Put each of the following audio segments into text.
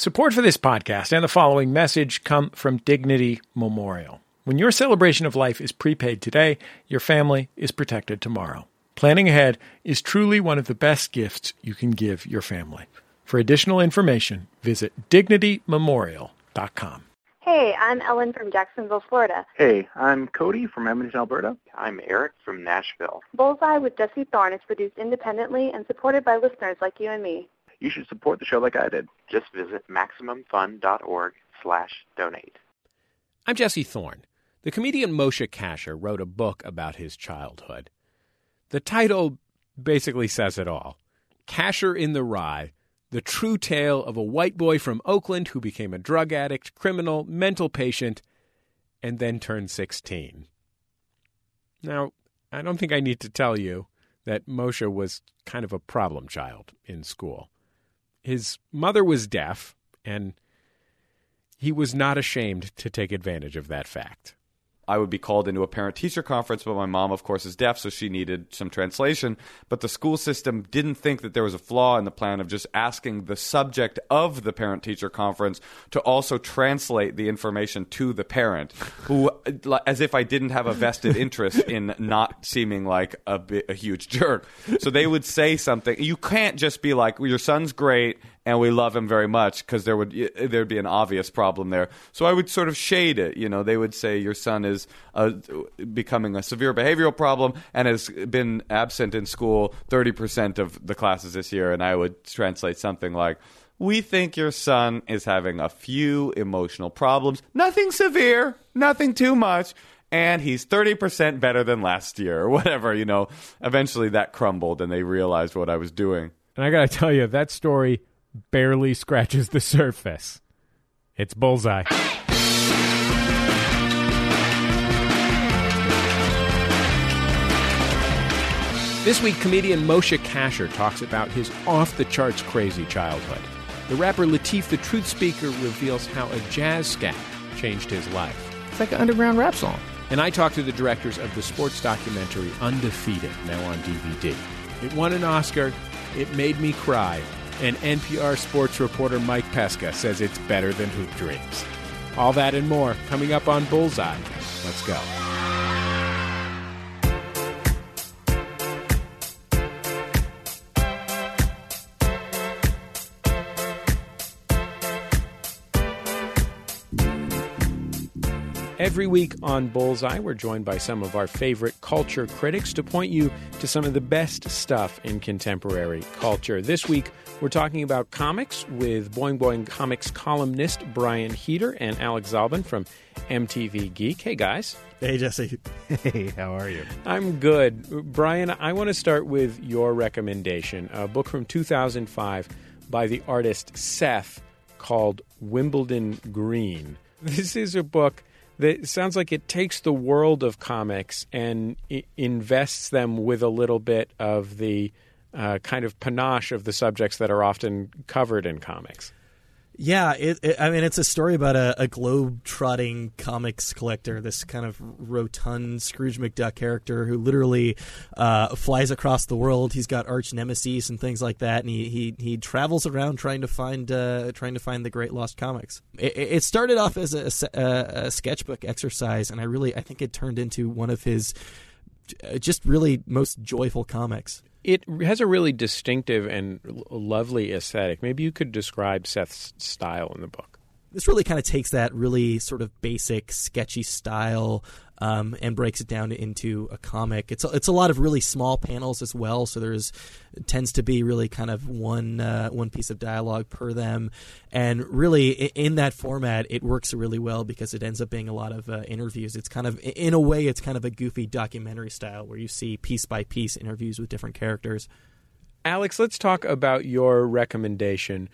Support for this podcast and the following message come from Dignity Memorial. When your celebration of life is prepaid today, your family is protected tomorrow. Planning ahead is truly one of the best gifts you can give your family. For additional information, visit DignityMemorial.com. Hey, I'm Ellen from Jacksonville, Florida. Hey, I'm Cody from Edmonton, Alberta. I'm Eric from Nashville. Bullseye with Jesse Thorne is produced independently and supported by listeners like you and me. You should support the show like I did. Just visit MaximumFun.org/donate. I'm Jesse Thorne. The comedian Moshe Kasher wrote a book about his childhood. The title basically says it all. Kasher in the Rye, the true tale of a white boy from Oakland who became a drug addict, criminal, mental patient, and then turned 16. Now, I don't think I need to tell you that Moshe was kind of a problem child in school. His mother was deaf, and he was not ashamed to take advantage of that fact. I would be called into a parent-teacher conference, but my mom, of course, is deaf, so she needed some translation. But the school system didn't think that there was a flaw in the plan of just asking the subject of the parent-teacher conference to also translate the information to the parent, who, as if I didn't have a vested interest in not seeming like a huge jerk. So they would say something. You can't just be like, well, your son's great, and we love him very much, because there'd be an obvious problem there. So I would sort of shade it. You know, they would say your son is becoming a severe behavioral problem and has been absent in school 30% of the classes this year. And I would translate something like, we think your son is having a few emotional problems. Nothing severe, nothing too much. And he's 30% better than last year, or whatever, you know. Eventually that crumbled and they realized what I was doing. And I got to tell you, that story barely scratches the surface. It's Bullseye. This week, comedian Moshe Kasher talks about his off-the-charts crazy childhood. The rapper Lateef the Truth Speaker reveals how a jazz scat changed his life. It's like an underground rap song. And I talk to the directors of the sports documentary Undefeated, now on DVD. It won an Oscar. It made me cry. And NPR sports reporter Mike Pesca says it's better than Hoop Dreams. All that and more coming up on Bullseye. Let's go. Every week on Bullseye, we're joined by some of our favorite culture critics to point you to some of the best stuff in contemporary culture. This week, we're talking about comics with Boing Boing Comics columnist Brian Heater and Alex Zalben from MTV Geek. Hey, guys. Hey, Jesse. Hey, how are you? I'm good. Brian, I want to start with your recommendation, a book from 2005 by the artist Seth called Wimbledon Green. This is a book that sounds like it takes the world of comics and invests them with a little bit of the kind of panache of the subjects that are often covered in comics. Yeah, it's a story about a globe-trotting comics collector, this kind of rotund Scrooge McDuck character who literally flies across the world. He's got arch nemesis and things like that, and he travels around trying to find the great lost comics. It started off as a sketchbook exercise, and I think it turned into one of his just really most joyful comics. It has a really distinctive and lovely aesthetic. Maybe you could describe Seth's style in the book. This really kind of takes that really sort of basic, sketchy style and breaks it down into a comic. It's a lot of really small panels as well, so tends to be really kind of one piece of dialogue per them. And really, in that format, it works really well because it ends up being a lot of interviews. It's kind of, in a way, it's kind of a goofy documentary style where you see piece by piece interviews with different characters. Alex, let's talk about your recommendation,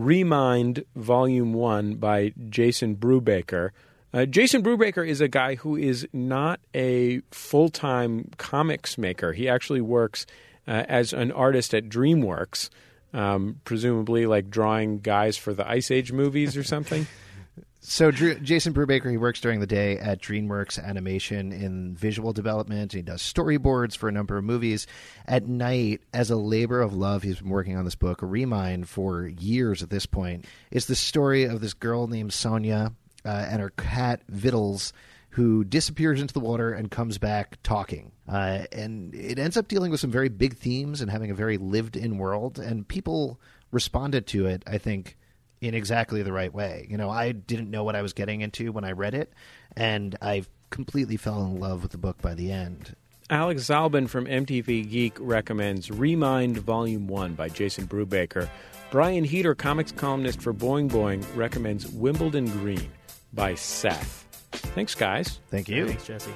Remind Volume 1 by Jason Brubaker. Jason Brubaker is a guy who is not a full-time comics maker. He actually works as an artist at DreamWorks, presumably like drawing guys for the Ice Age movies or something. So Jason Brubaker, he works during the day at DreamWorks Animation in visual development. He does storyboards for a number of movies. At night, as a labor of love, he's been working on this book, Remind, for years at this point. It's the story of this girl named Sonia and her cat, Vittles, who disappears into the water and comes back talking. And it ends up dealing with some very big themes and having a very lived-in world. And people responded to it, I think, in exactly the right way. You know, I didn't know what I was getting into when I read it, and I completely fell in love with the book by the end. Alex Zalbin from MTV Geek recommends Remind Volume 1 by Jason Brubaker. Brian Heater, comics columnist for Boing Boing, recommends Wimbledon Green by Seth. Thanks, guys. Thank you. Thanks, Jesse.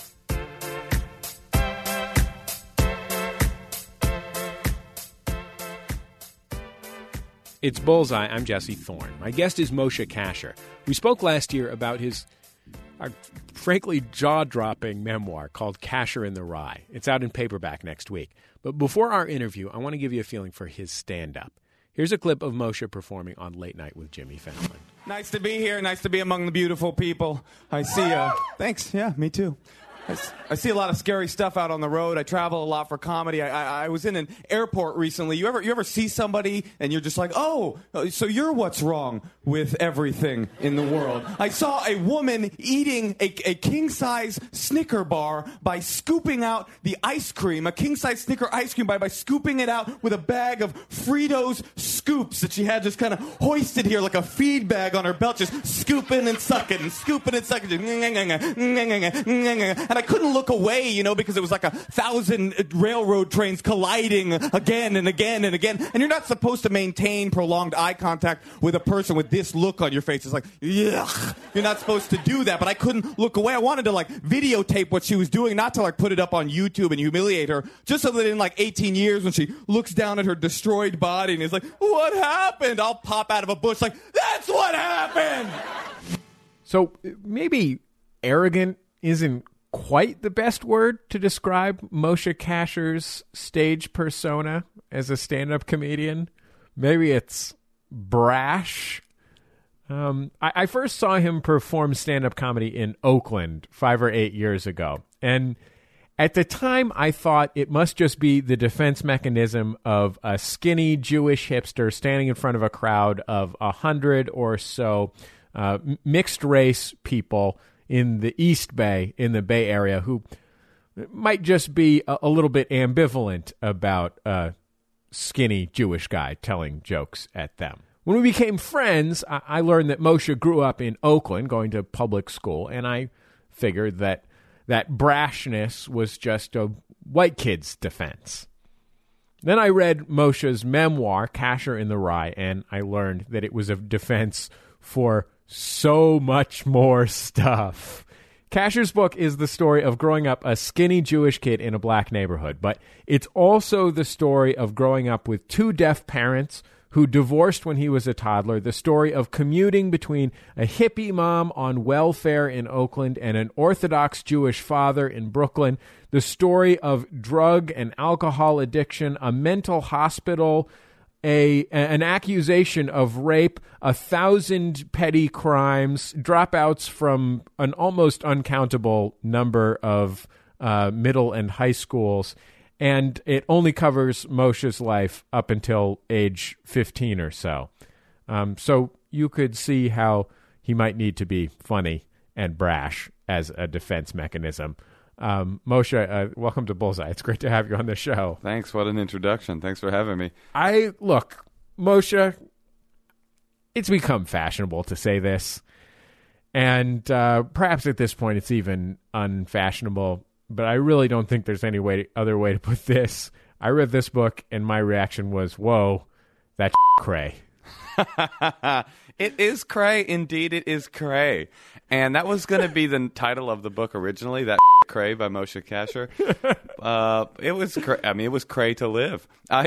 It's Bullseye. I'm Jesse Thorne. My guest is Moshe Kasher. We spoke last year about his, frankly, jaw-dropping memoir called Kasher in the Rye. It's out in paperback next week. But before our interview, I want to give you a feeling for his stand-up. Here's a clip of Moshe performing on Late Night with Jimmy Fallon. Nice to be here. Nice to be among the beautiful people. I see thanks. Yeah, me too. I see a lot of scary stuff out on the road. I travel a lot for comedy. I was in an airport recently. You ever see somebody and you're just like, oh, so you're what's wrong with everything in the world. I saw a woman eating a king-size Snicker bar by scooping out the ice cream, a king-size Snicker ice cream by scooping it out with a bag of Fritos scoops that she had just kind of hoisted here like a feed bag on her belt, just scooping and sucking and scooping and sucking. And I couldn't look away, you know, because it was like 1,000 railroad trains colliding again and again and again. And you're not supposed to maintain prolonged eye contact with a person with this look on your face. It's like, yuck. You're not supposed to do that. But I couldn't look away. I wanted to, videotape what she was doing, not to, put it up on YouTube and humiliate her, just so that in, 18 years when she looks down at her destroyed body and is like, what happened? I'll pop out of a bush like, that's what happened! So maybe arrogant isn't quite the best word to describe Moshe Kasher's stage persona as a stand-up comedian. Maybe it's brash. I first saw him perform stand-up comedy in Oakland 5 or 8 years ago. And at the time, I thought it must just be the defense mechanism of a skinny Jewish hipster standing in front of a crowd of 100 or so mixed-race people in the East Bay, in the Bay Area, who might just be a little bit ambivalent about a skinny Jewish guy telling jokes at them. When we became friends, I learned that Moshe grew up in Oakland, going to public school, and I figured that brashness was just a white kid's defense. Then I read Moshe's memoir, Kasher in the Rye, and I learned that it was a defense for so much more stuff. Kasher's book is the story of growing up a skinny Jewish kid in a black neighborhood, but it's also the story of growing up with two deaf parents who divorced when he was a toddler, the story of commuting between a hippie mom on welfare in Oakland and an Orthodox Jewish father in Brooklyn, the story of drug and alcohol addiction, a mental hospital, an accusation of rape, 1,000 petty crimes, dropouts from an almost uncountable number of middle and high schools, and it only covers Moshe's life up until age 15 or so. So you could see how he might need to be funny and brash as a defense mechanism. Moshe, welcome to Bullseye. It's great to have you on the show. Thanks. What an introduction. Thanks for having me. Look, Moshe, it's become fashionable to say this, and perhaps at this point it's even unfashionable, but I really don't think there's any other way to put this. I read this book, and my reaction was, whoa, that's cray. It is cray. Indeed, it is cray. And that was going to be the title of the book originally, That Cray by Moshe Kasher. It was cray. I mean, it was cray to live.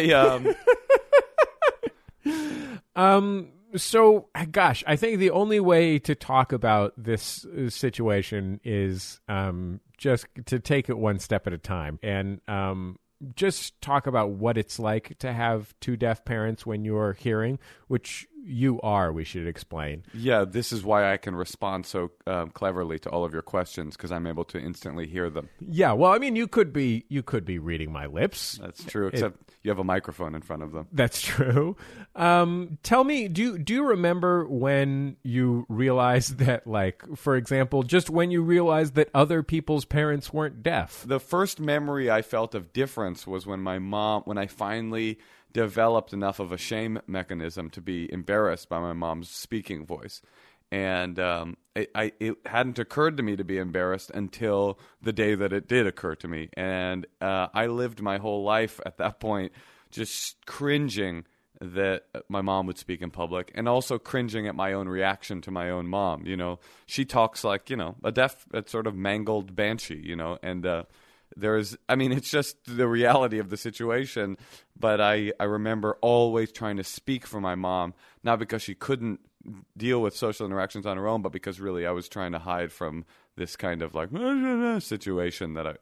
So, gosh, I think the only way to talk about this situation is just to take it one step at a time and just talk about what it's like to have two deaf parents when you're hearing, which you are, we should explain. Yeah, this is why I can respond so cleverly to all of your questions, because I'm able to instantly hear them. Yeah, well, I mean, you could be reading my lips. That's true, except you have a microphone in front of them. That's true. Tell me, do you remember when you realized that, like, for example, just when you realized that other people's parents weren't deaf? The first memory I felt of difference was when when I finally developed enough of a shame mechanism to be embarrassed by my mom's speaking voice. And it hadn't occurred to me to be embarrassed until the day that it did occur to me. And I lived my whole life at that point just cringing that my mom would speak in public, and also cringing at my own reaction to my own mom. You know, she talks like, you know, a sort of mangled banshee, you know, and it's just the reality of the situation. But I remember always trying to speak for my mom, not because she couldn't deal with social interactions on her own, but because really I was trying to hide from this kind of like situation that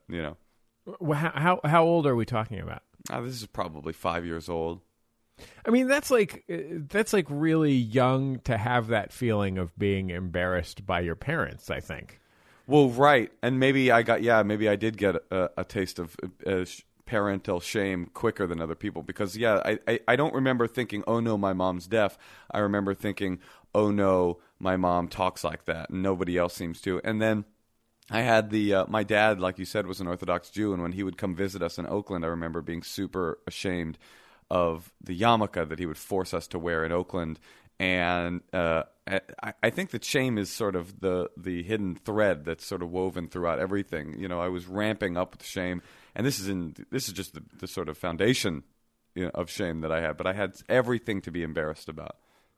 How old are we talking about? This is probably 5 years old. I mean, that's like really young to have that feeling of being embarrassed by your parents, I think. Well, right. And maybe I did get a taste of parental shame quicker than other people, because, I don't remember thinking, oh, no, my mom's deaf. I remember thinking, oh, no, my mom talks like that, and nobody else seems to. And then I had my dad, like you said, was an Orthodox Jew, and when he would come visit us in Oakland, I remember being super ashamed of the yarmulke that he would force us to wear in Oakland. And I think that shame is sort of the hidden thread that's sort of woven throughout everything. You know, I was ramping up with shame, and this is just the sort of foundation, you know, of shame that I had. But I had everything to be embarrassed about.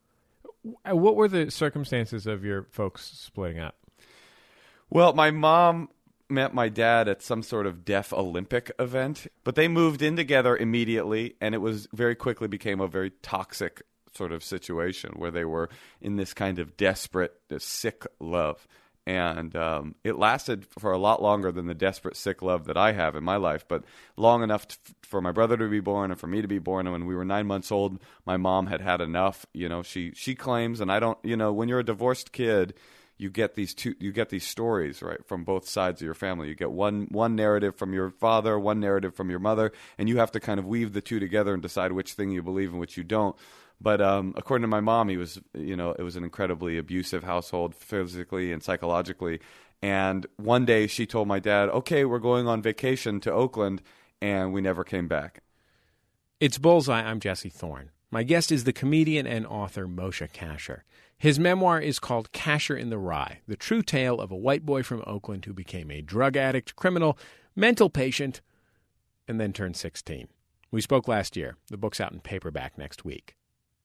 What were the circumstances of your folks splitting up? Well, my mom met my dad at some sort of deaf Olympic event, but they moved in together immediately, and it was very quickly became a very toxic sort of situation where they were in this kind of desperate, sick love. And it lasted for a lot longer than the desperate, sick love that I have in my life, but long enough for my brother to be born and for me to be born. And when we were 9 months old, my mom had had enough. You know, she claims, and I don't, you know, when you're a divorced kid, you get these stories, right, from both sides of your family. You get one narrative from your father, one narrative from your mother, and you have to kind of weave the two together and decide which thing you believe and which you don't. But according to my mom, it was an incredibly abusive household, physically and psychologically. And one day she told my dad, okay, we're going on vacation to Oakland, and we never came back. It's Bullseye. I'm Jesse Thorne. My guest is the comedian and author Moshe Kasher. His memoir is called Kasher in the Rye, the true tale of a white boy from Oakland who became a drug addict, criminal, mental patient, and then turned 16. We spoke last year. The book's out in paperback next week.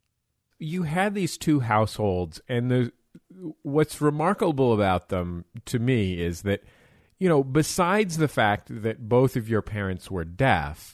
You had these two households, and what's remarkable about them to me is that, you know, besides the fact that both of your parents were deaf,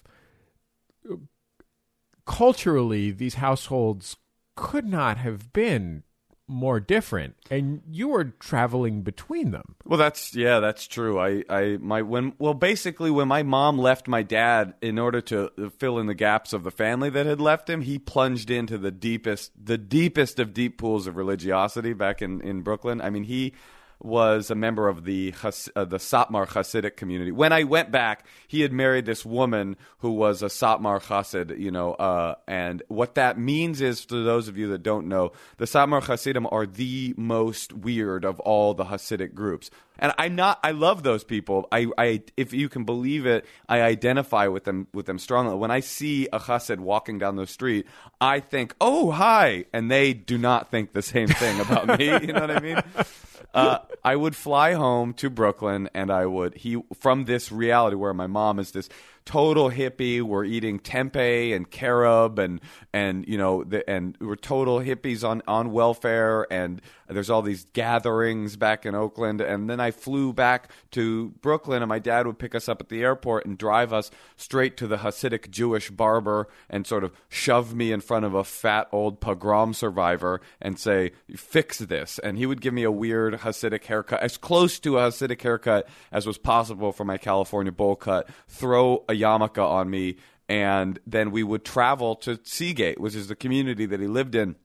culturally, these households could not have been more different, and you were traveling between them. Well, that's true. Basically, when my mom left my dad in order to fill in the gaps of the family that had left him, he plunged into the deepest of deep pools of religiosity back in Brooklyn. I mean, he was a member of the Satmar Hasidic community. When I went back, he had married this woman who was a Satmar Hasid, you know, and what that means is, for those of you that don't know, the Satmar Hasidim are the most weird of all the Hasidic groups. And I love those people. I if you can believe it, I identify with them strongly. When I see a Hasid walking down the street, I think, oh, hi, and they do not think the same thing about me. You know what I mean? I would fly home to Brooklyn, and from this reality where my mom is this total hippie. We're eating tempeh and carob, and you know, and we're total hippies on welfare. And there's all these gatherings back in Oakland. And then I flew back to Brooklyn, and my dad would pick us up at the airport and drive us straight to the Hasidic Jewish barber and sort of shove me in front of a fat old pogrom survivor and say, "Fix this." And he would give me a weird Hasidic haircut, as close to a Hasidic haircut as was possible for my California bowl cut, throw a yarmulke on me, and then we would travel to Seagate, which is the community that he lived in.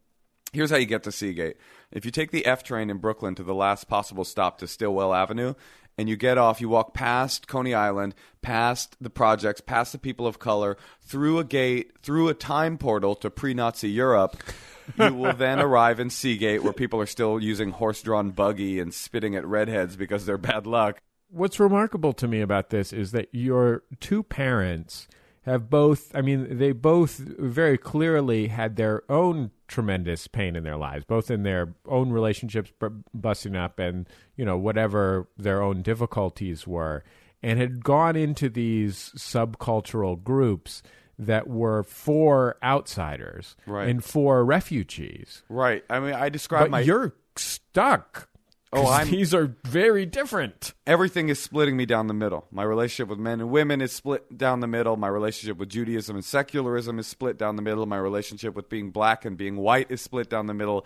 Here's how you get to Seagate. If you take the F train in Brooklyn to the last possible stop to Stillwell Avenue, and you get off, you walk past Coney Island, past the projects, past the people of color, through a gate, through a time portal to pre-Nazi Europe, you will then arrive in Seagate, where people are still using horse-drawn buggy and spitting at redheads because they're bad luck. What's remarkable to me about this is that your two parents have both, they both very clearly had their own tremendous pain in their lives, both in their own relationships busting up and, whatever their own difficulties were, and had gone into these subcultural groups that were for outsiders and for refugees. Right. I describe but you're stuck. These are very different. Everything is splitting me down the middle. My relationship with men and women is split down the middle. My relationship with Judaism and secularism is split down the middle. My relationship with being black and being white is split down the middle.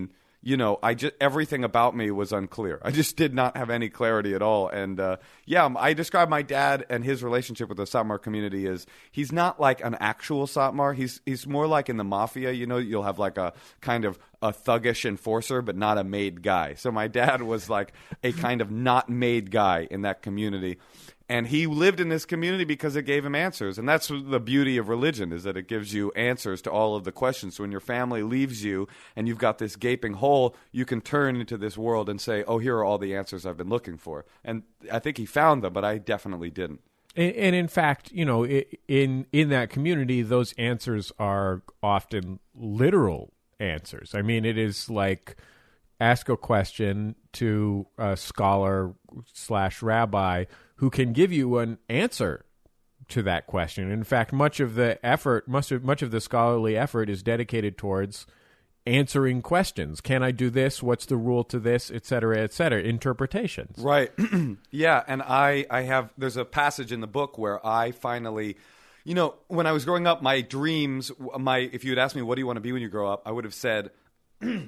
Everything about me was unclear. I just did not have any clarity at all. And I describe my dad and his relationship with the Satmar community as he's not like an actual Satmar. He's more like in the mafia. You'll have like a kind of a thuggish enforcer, but not a made guy. So my dad was like a kind of not made guy in that community. And he lived in this community because it gave him answers. And that's the beauty of religion, is that it gives you answers to all of the questions. So when your family leaves you and you've got this gaping hole, you can turn into this world and say, oh, here are all the answers I've been looking for. And I think he found them, but I definitely didn't. And in fact, in that community, those answers are often literal answers. It is like ask a question to a scholar/rabbi who can give you an answer to that question. In fact, much of the scholarly effort is dedicated towards answering questions. Can I do this? What's the rule to this? Et cetera, interpretations. Right. Yeah, and there's a passage in the book where I finally, when I was growing up, my dreams, if you had asked me, what do you want to be when you grow up? I would have said, I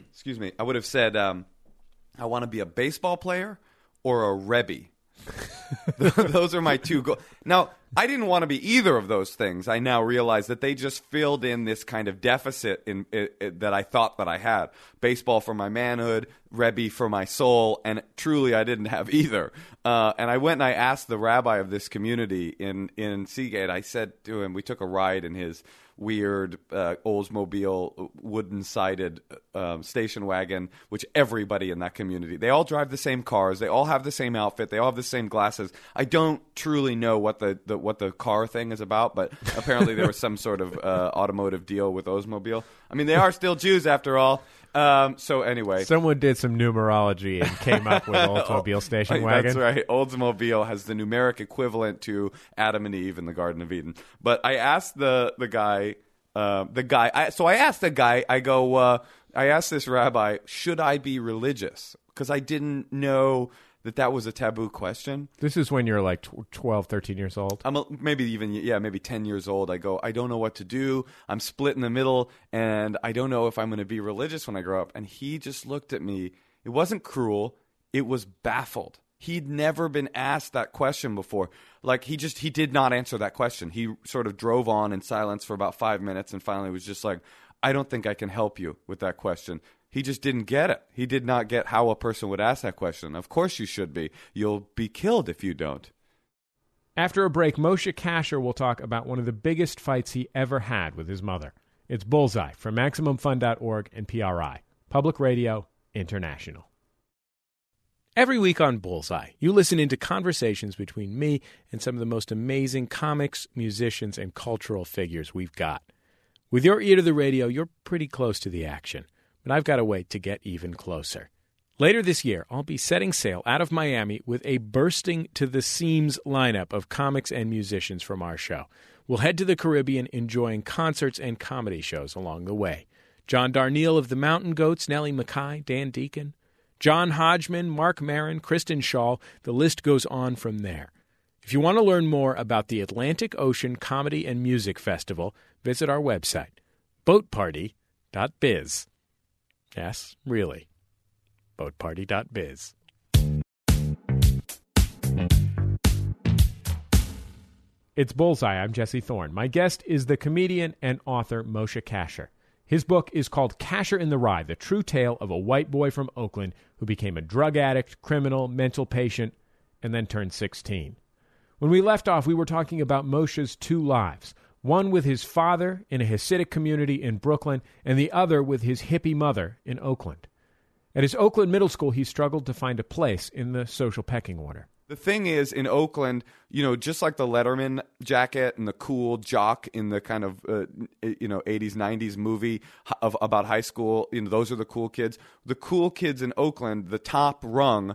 want to be a baseball player or a Rebbe. Those are my two goals. Now, I didn't want to be either of those things. I now realize that they just filled in this kind of deficit that I thought that I had. Baseball for my manhood, Rebbe for my soul, and truly I didn't have either. And I went and I asked the rabbi of this community in Seagate. I said to him, we took a ride in his weird Oldsmobile wooden-sided station wagon, which everybody in that community, they all drive the same cars, they all have the same outfit, they all have the same glasses. I don't truly know what the car thing is about, but apparently there was some sort of automotive deal with Oldsmobile. They are still Jews after all. So anyway, someone did some numerology and came up with Oldsmobile station wagon. That's right. Oldsmobile has the numeric equivalent to Adam and Eve in the Garden of Eden. But I asked I asked this rabbi, should I be religious? Because I didn't know that was a taboo question. This is when you're like 12, 13 years old? Maybe 10 years old. I go, I don't know what to do. I'm split in the middle, and I don't know if I'm going to be religious when I grow up. And he just looked at me. It wasn't cruel. It was baffled. He'd never been asked that question before. Like, he did not answer that question. He sort of drove on in silence for about 5 minutes and finally was just like, I don't think I can help you with that question. He just didn't get it. He did not get how a person would ask that question. Of course you should be. You'll be killed if you don't. After a break, Moshe Kasher will talk about one of the biggest fights he ever had with his mother. It's Bullseye from MaximumFun.org and PRI, Public Radio International. Every week on Bullseye, you listen into conversations between me and some of the most amazing comics, musicians, and cultural figures we've got. With your ear to the radio, you're pretty close to the action. But I've got a way to get even closer. Later this year, I'll be setting sail out of Miami with a bursting to the seams lineup of comics and musicians from our show. We'll head to the Caribbean enjoying concerts and comedy shows along the way. John Darnielle of the Mountain Goats, Nellie Mackay, Dan Deacon, John Hodgman, Mark Maron, Kristen Schaal, the list goes on from there. If you want to learn more about the Atlantic Ocean Comedy and Music Festival, visit our website, boatparty.biz. Yes, really. Boatparty.biz. It's Bullseye. I'm Jesse Thorne. My guest is the comedian and author Moshe Kasher. His book is called Casher in the Rye, the true tale of a white boy from Oakland who became a drug addict, criminal, mental patient, and then turned 16. When we left off, we were talking about Moshe's two lives, one with his father in a Hasidic community in Brooklyn, and the other with his hippie mother in Oakland. At his Oakland middle school, he struggled to find a place in the social pecking order. The thing is, in Oakland, just like the Letterman jacket and the cool jock in the kind of 80s, 90s movie about high school, those are the cool kids. The cool kids in Oakland, the top rung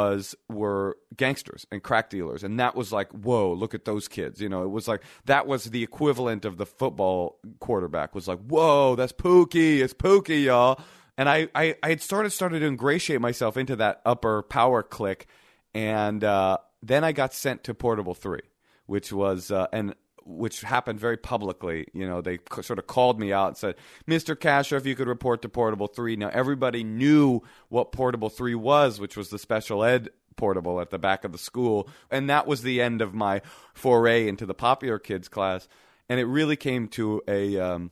were gangsters and crack dealers, and that was like, whoa, look at those kids. It was like that was the equivalent of the football quarterback. Was like, whoa, that's Pookie, it's Pookie, y'all. And I had started to ingratiate myself into that upper power clique. And then I got sent to Portable 3, which was which happened very publicly. They sort of called me out and said, "Mr. Casher, if you could report to Portable 3." Now everybody knew what Portable 3 was, which was the special ed portable at the back of the school, and that was the end of my foray into the popular kids class. And it really came to a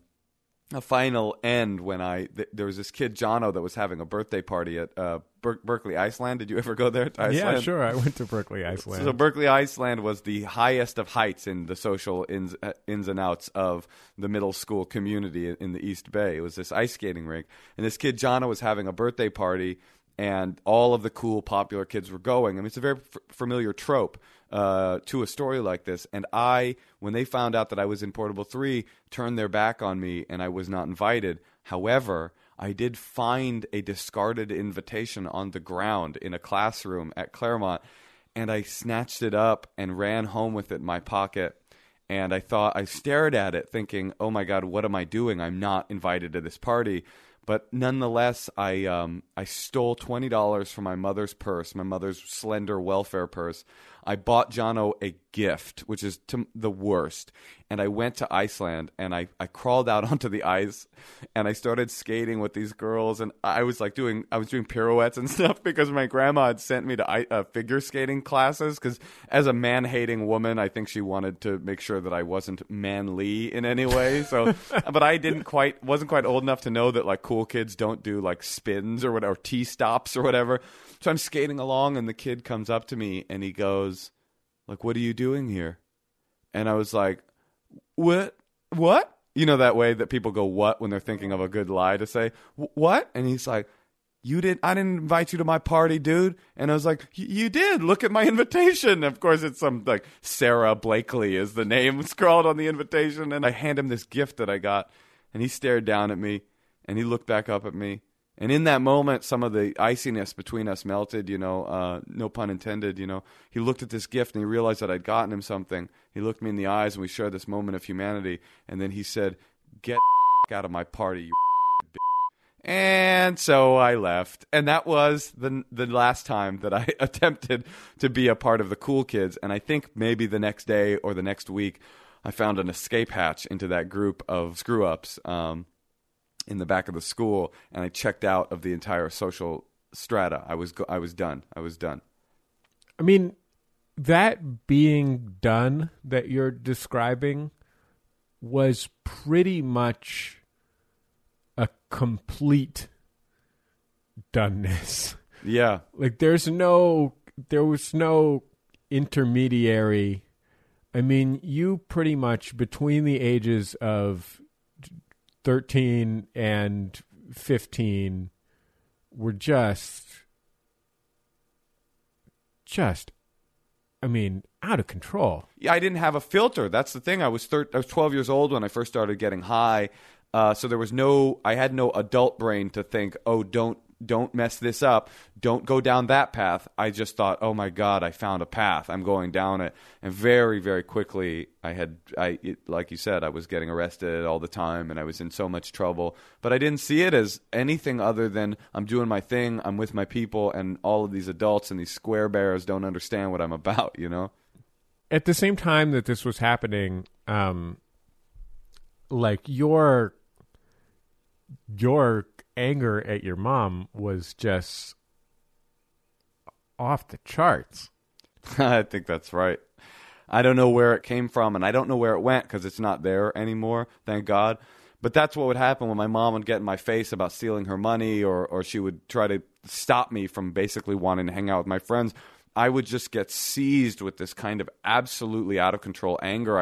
final end when there was this kid Jono that was having a birthday party at Berkeley Iceland. Did you ever go there to Iceland? Yeah, sure. I went to Berkeley Iceland. So Berkeley Iceland was the highest of heights in the social ins and outs of the middle school community in the East Bay. It was this ice skating rink, and this kid Jono was having a birthday party, and all of the cool popular kids were going. I mean, it's a very familiar trope to a story like this. And when they found out that I was in Portable 3, turned their back on me, and I was not invited. However, I did find a discarded invitation on the ground in a classroom at Claremont, and I snatched it up and ran home with it in my pocket. And I stared at it thinking, oh my God, what am I doing? I'm not invited to this party. But nonetheless, I stole $20 from my mother's purse, my mother's slender welfare purse. I bought Jono a gift, which is the worst. And I went to Iceland, and I crawled out onto the ice, and I started skating with these girls. And I was doing pirouettes and stuff because my grandma had sent me to figure skating classes. Because as a man-hating woman, I think she wanted to make sure that I wasn't manly in any way. So, but I wasn't quite old enough to know that like cool kids don't do like spins or whatever, T-stops or whatever. So I'm skating along, and the kid comes up to me, and he goes, like, "What are you doing here?" And I was like, What? That way that people go, what, when they're thinking of a good lie to say, what? And he's like, I didn't invite you to my party, dude. And I was like, you did. Look at my invitation. Of course, it's some, like, Sarah Blakely is the name scrawled on the invitation. And I hand him this gift that I got, and he stared down at me, and he looked back up at me. And in that moment, some of the iciness between us melted, no pun intended, He looked at this gift, and he realized that I'd gotten him something. He looked me in the eyes, and we shared this moment of humanity. And then he said, "Get out of my party, you bitch." And so I left. And that was the last time that I attempted to be a part of the cool kids. And I think maybe the next day or the next week, I found an escape hatch into that group of screw-ups, in the back of the school, and I checked out of the entire social strata. I was done. I mean, that being done that you're describing was pretty much a complete doneness. Yeah. Like there was no intermediary. I mean, you pretty much between the ages of 13 and 15 were just out of control. Yeah, I didn't have a filter. That's the thing. I was 12 years old when I first started getting high. So I had no adult brain to think, oh, don't mess this up. Don't go down that path. I just thought, oh my God, I found a path. I'm going down it. And very, very quickly, like you said, I was getting arrested all the time, and I was in so much trouble. But I didn't see it as anything other than I'm doing my thing. I'm with my people, and all of these adults and these square bears don't understand what I'm about, At the same time that this was happening, like your anger at your mom was just off the charts. I think that's right. I don't know where it came from, and I don't know where it went because it's not there anymore, thank God. But that's what would happen when my mom would get in my face about stealing her money, or she would try to stop me from basically wanting to hang out with my friends. I would just get seized with this kind of absolutely out of control anger.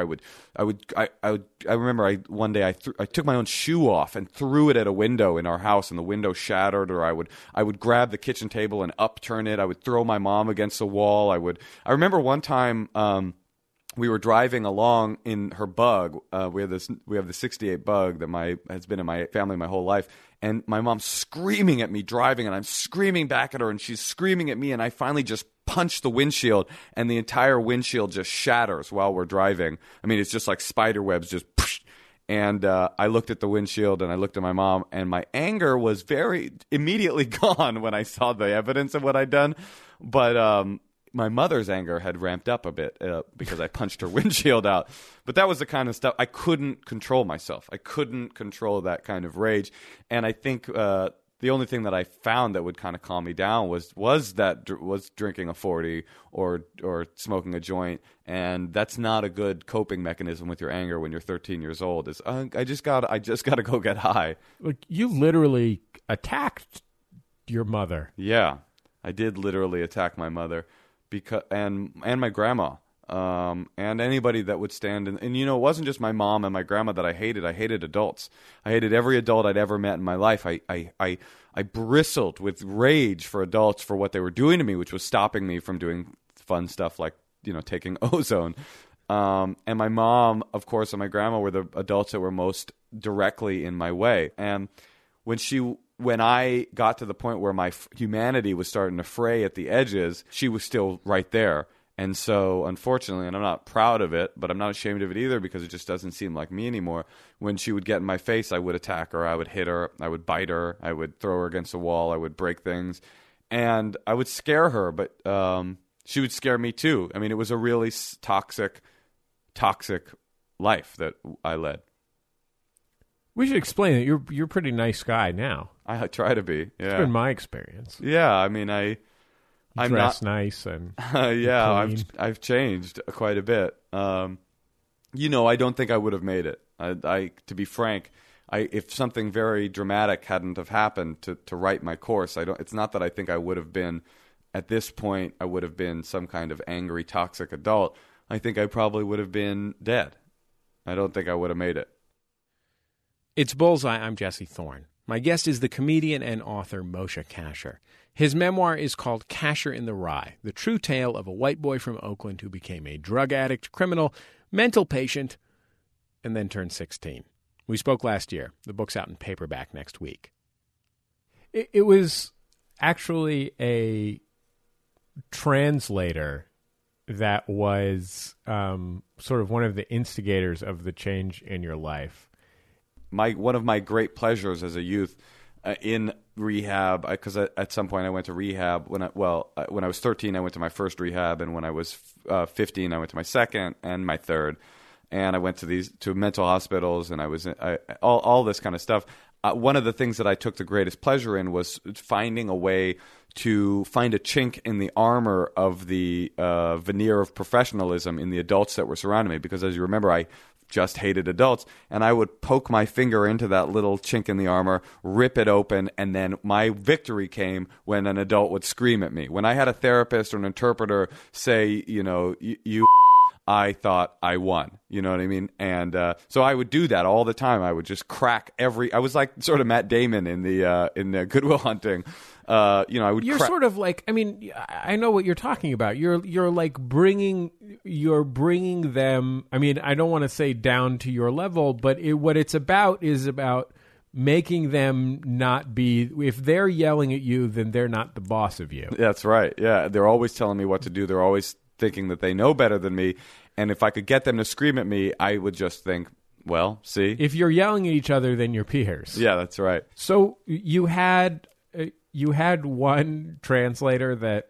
I remember one day I took my own shoe off and threw it at a window in our house, and the window shattered. Or I would grab the kitchen table and upturn it. I would throw my mom against the wall. I remember one time we were driving along in her Bug. We have the '68 Bug that has been in my family my whole life. And my mom's screaming at me driving, and I'm screaming back at her, and she's screaming at me, and I finally just punch the windshield, and the entire windshield just shatters while we're driving. I mean, it's just like spider webs, just psh. And I looked at the windshield, and I looked at my mom, and my anger was very immediately gone when I saw the evidence of what I'd done. But my mother's anger had ramped up a bit because I punched her windshield out. But that was the kind of stuff I couldn't control myself. I couldn't control that kind of rage. And I think the only thing that I found that would kind of calm me down was drinking a 40 or smoking a joint. And that's not a good coping mechanism with your anger when you're 13 years old. I just got to go get high. Look, you literally attacked your mother. Yeah, I did literally attack my mother. And my grandma, and anybody that would stand and it wasn't just my mom and my grandma that I hated. I hated adults. I hated every adult I'd ever met in my life. I bristled with rage for adults for what they were doing to me, which was stopping me from doing fun stuff like taking ozone. And my mom, of course, and my grandma were the adults that were most directly in my way. And when I got to the point where my humanity was starting to fray at the edges, she was still right there. And so, unfortunately, and I'm not proud of it, but I'm not ashamed of it either because it just doesn't seem like me anymore. When she would get in my face, I would attack her, I would hit her, I would bite her, I would throw her against the wall, I would break things. And I would scare her, but she would scare me too. I mean, it was a really toxic life that I led. We should explain that you're a pretty nice guy now. I try to be. Yeah, it's been my experience. Yeah, I mean, I'm dress not nice and yeah. clean. I've changed quite a bit. I don't think I would have made it. To be frank, if something very dramatic hadn't have happened to right my course, It's not that I think I would have been at this point. I would have been some kind of angry, toxic adult. I think I probably would have been dead. I don't think I would have made it. It's Bullseye. I'm Jesse Thorne. My guest is the comedian and author Moshe Kasher. His memoir is called Kasher in the Rye, the true tale of a white boy from Oakland who became a drug addict, criminal, mental patient, and then turned 16. We spoke last year. The book's out in paperback next week. It was actually a translator that was sort of one of the instigators of the change in your life. One of my great pleasures as a youth in rehab, because at some point I went to rehab when I was 13, I went to my first rehab, and when I was 15, I went to my second and my third, and I went to mental hospitals, and I was all this kind of stuff. One of the things that I took the greatest pleasure in was finding a way to find a chink in the armor of the veneer of professionalism in the adults that were surrounding me, because as you remember, I just hated adults, and I would poke my finger into that little chink in the armor, rip it open, and then my victory came when an adult would scream at me. When I had a therapist or an interpreter say, you I thought I won. You know what I mean? And so I would do that all the time. I would just crack I was like sort of Matt Damon in the Good Will Hunting. I would. You're sort of like. I mean, I know what you're talking about. You're like bringing them. I mean, I don't want to say down to your level, but what it's about is about making them not be. If they're yelling at you, then they're not the boss of you. That's right. Yeah, they're always telling me what to do. They're always thinking that they know better than me. And if I could get them to scream at me, I would just think, well, see. If you're yelling at each other, then you're peers. Yeah, that's right. So you had one translator that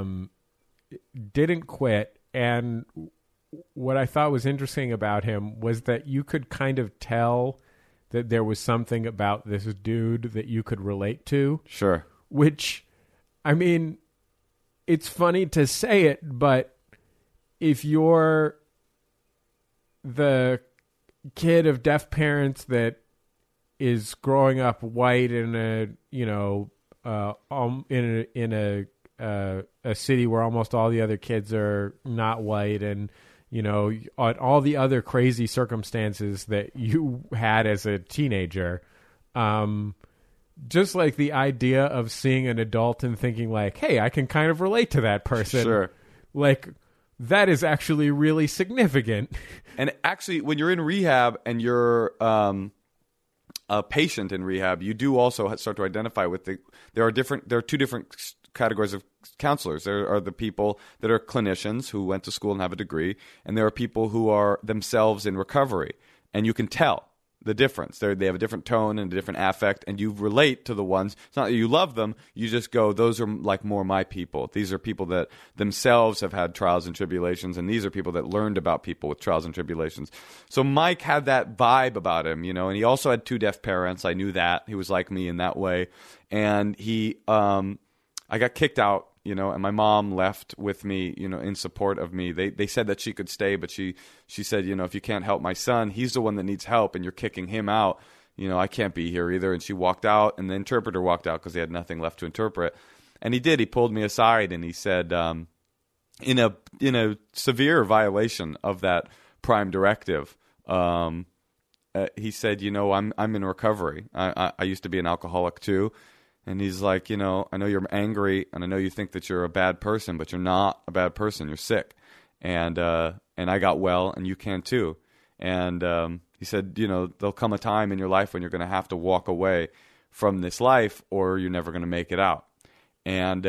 didn't quit, and what I thought was interesting about him was that you could kind of tell that there was something about this dude that you could relate to. Sure. Which, I mean, it's funny to say it, but if you're the kid of deaf parents that is growing up white in a city where almost all the other kids are not white, and all the other crazy circumstances that you had as a teenager. Just like the idea of seeing an adult and thinking like, hey, I can kind of relate to that person. Sure. Like, that is actually really significant. And actually, when you're in rehab and you're a patient in rehab, you do also start to identify with there are two different categories of counselors. There are the people that are clinicians who went to school and have a degree, and there are people who are themselves in recovery. And you can tell the difference. They have a different tone and a different affect, and you relate to the ones. It's not that you love them. You just go, those are like more my people. These are people that themselves have had trials and tribulations, and these are people that learned about people with trials and tribulations. So Mike had that vibe about him, and he also had 2 deaf parents. I knew that. He was like me in that way. And I got kicked out, and my mom left with me, in support of me. They said that she could stay, but she said, if you can't help my son, he's the one that needs help, and you're kicking him out. I can't be here either. And she walked out, and the interpreter walked out because he had nothing left to interpret. And he did. He pulled me aside, and he said, in a severe violation of that prime directive, he said, I'm in recovery. I used to be an alcoholic too. And he's like, I know you're angry, and I know you think that you're a bad person, but you're not a bad person. You're sick. And I got well, and you can too. And he said, there'll come a time in your life when you're going to have to walk away from this life, or you're never going to make it out. And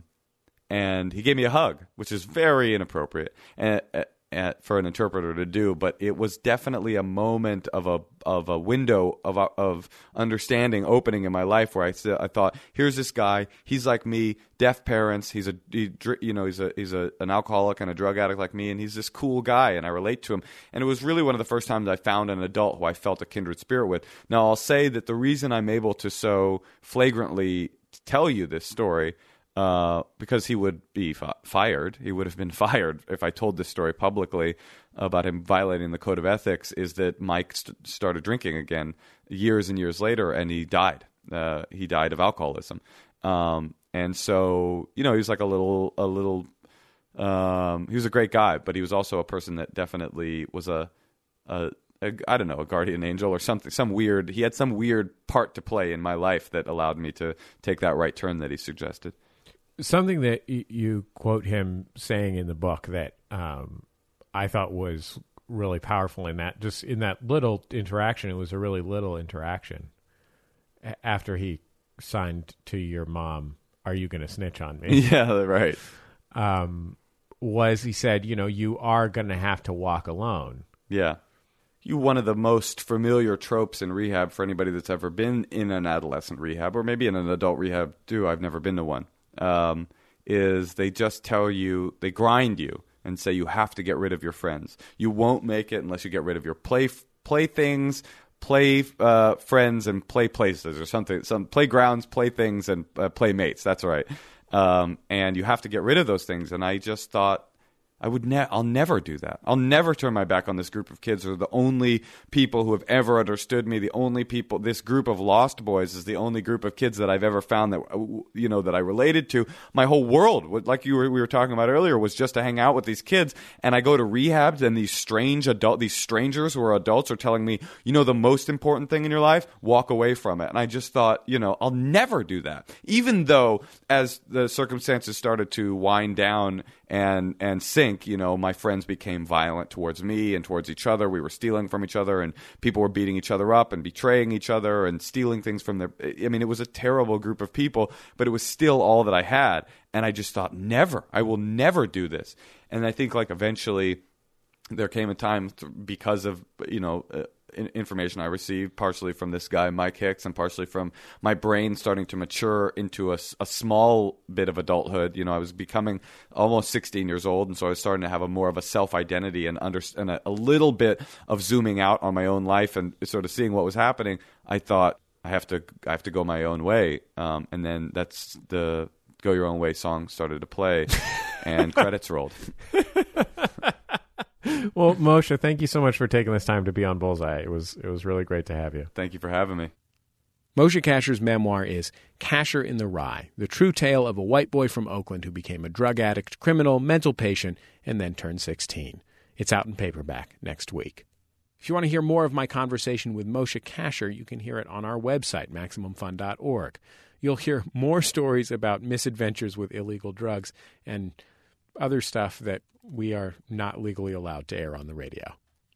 he gave me a hug, which is very inappropriate for an interpreter to do, but it was definitely a moment of a window of understanding opening in my life where I thought, here's this guy, he's like me, deaf parents, he's an alcoholic and a drug addict like me, and he's this cool guy, and I relate to him. And it was really one of the first times I found an adult who I felt a kindred spirit with. Now, I'll say that the reason I'm able to so flagrantly tell you this story, because he would be fired. He would have been fired if I told this story publicly about him violating the code of ethics, is that Mike started drinking again years and years later, and he died. He died of alcoholism. And so, he was like he was a great guy, but he was also a person that definitely was a guardian angel or something, he had some weird part to play in my life that allowed me to take that right turn that he suggested. Something that you quote him saying in the book that I thought was really powerful in that little interaction. It was a really little interaction after he signed to your mom, "Are you going to snitch on me?" Yeah, right. Was he said, you are going to have to walk alone. Yeah. One of the most familiar tropes in rehab for anybody that's ever been in an adolescent rehab, or maybe in an adult rehab too, I've never been to one, is they just tell you, they grind you and say you have to get rid of your friends. You won't make it unless you get rid of your playthings, friends, and play places or something. Some playgrounds, playthings, and playmates. That's right. And you have to get rid of those things. And I just thought, I'll never do that. I'll never turn my back on this group of kids. They're the only people who have ever understood me. This group of lost boys is the only group of kids that I've ever found that, that I related to. My whole world, like we were talking about earlier, was just to hang out with these kids. And I go to rehabs, and these strangers who are adults are telling me, the most important thing in your life, walk away from it. And I just thought, I'll never do that. Even though as the circumstances started to wind down and sink, my friends became violent towards me and towards each other. We were stealing from each other, and people were beating each other up and betraying each other and stealing things from it was a terrible group of people, but it was still all that I had. And I just thought, I will never do this. And I think eventually there came a time because of, information I received, partially from this guy, Mike Hicks, and partially from my brain starting to mature into a small bit of adulthood. I was becoming almost 16 years old, and so I was starting to have more of a self-identity and a little bit of zooming out on my own life and sort of seeing what was happening. I thought, I have to go my own way. And then that's the Go Your Own Way song started to play, and credits rolled. Well, Moshe, thank you so much for taking this time to be on Bullseye. It was really great to have you. Thank you for having me. Moshe Kasher's memoir is Kasher in the Rye, the true tale of a white boy from Oakland who became a drug addict, criminal, mental patient, and then turned 16. It's out in paperback next week. If you want to hear more of my conversation with Moshe Kasher, you can hear it on our website, MaximumFun.org. You'll hear more stories about misadventures with illegal drugs and other stuff that we are not legally allowed to air on the radio.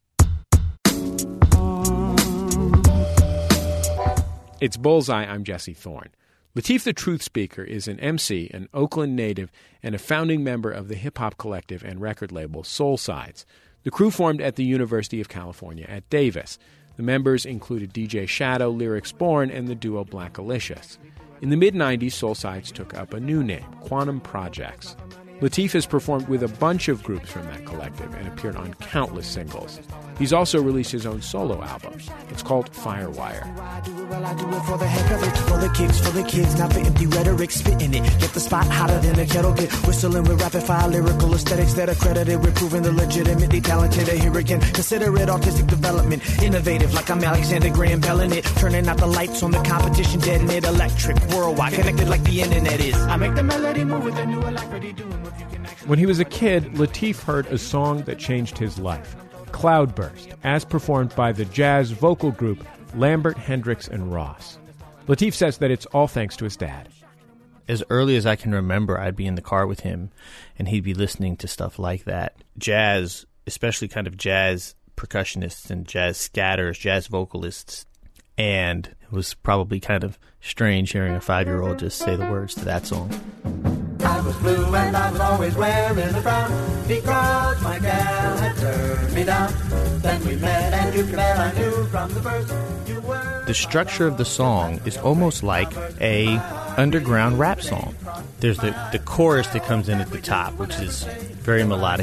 It's Bullseye. I'm Jesse Thorne. Lateef the Truth Speaker is an MC, an Oakland native, and a founding member of the hip-hop collective and record label Soul Sides. The crew formed at the University of California at Davis. The members included DJ Shadow, Lyrics Born, and the duo Blackalicious. In the mid-90s, Soul Sides took up a new name, Quantum Projects. Lateef has performed with a bunch of groups from that collective and appeared on countless singles. He's also released his own solo album. It's called Firewire. I do it for the heck of it, for the kids, not for empty rhetoric, spitting it. Get the spot hotter than a kettle, get whistling with rapid fire lyrical aesthetics that are credited with proving the legitimately talented. Here again, consider it artistic development, innovative like I'm Alexander Graham Bell in it, turning out the lights on the competition, deadening it, electric, worldwide, connected like the internet is. I make the melody move with a new alacrity, doing what you can actually. When he was a kid, Lateef heard a song that changed his life, Cloudburst, as performed by the jazz vocal group Lambert, Hendricks, and Ross. Lateef says that it's all thanks to his dad. As early as I can remember, I'd be in the car with him, and he'd be listening to stuff like that. Jazz, especially kind of jazz percussionists and jazz scatters, jazz vocalists. And it was probably kind of strange hearing a 5-year-old just say the words to that song. I was blue and I was always wearing a frown because my gal had turned me down. Then we met and you bet I knew from the first you were. The structure of the song is almost like a underground rap song. There's the chorus that comes in at the top, which is very melodic.